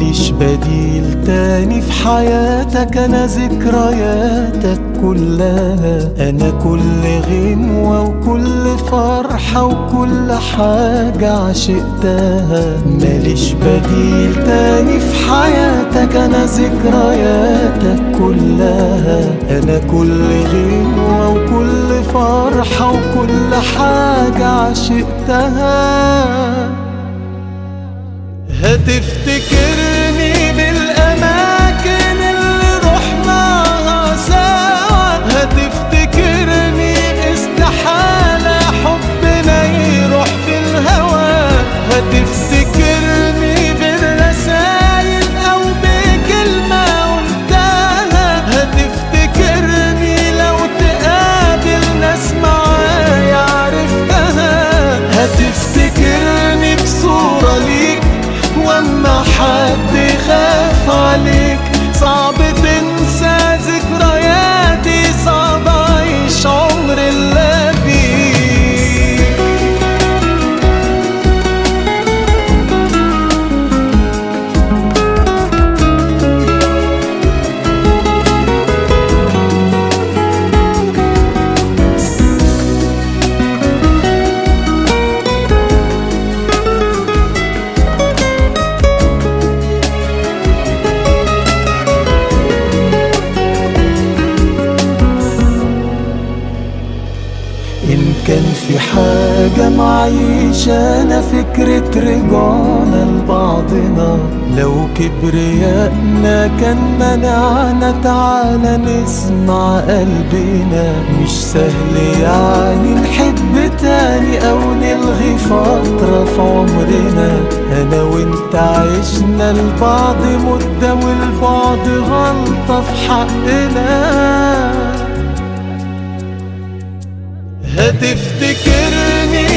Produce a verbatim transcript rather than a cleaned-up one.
ماليش بديل تاني في حياتك، انا ذكرياتك كلها، انا كل غنوة وكل فرحة وكل حاجة عشقتها. ماليش بديل تاني في حياتك، انا ذكرياتك كلها، انا كل غنوة وكل فرحة وكل حاجة عشقتها. هتفتكرني بالأماكن اللي رحناها سوا، هتفتكرني استحالة حبنا يروح في الهوا، هتفتكرني بالرسايل أو بكلمة قلتها، هتفتكرني لو تقابل ناس معايا عرفتها، هتفتكرني بصورة ليك واما حد يخاف عليك. صعب تنسى ذكرياتي، صعب اعيش عمر الا بيك. إن كان في حاجة معيشانا فكرة رجعنا لبعضنا، لو كبريائنا كان منعنا تعالى نسمع قلبنا. مش سهل يعني نحب تاني أو نلغي فترة في عمرنا، أنا وإنت عشنا لبعض مدة والبعد غلطة في حقنا. هتفتكرني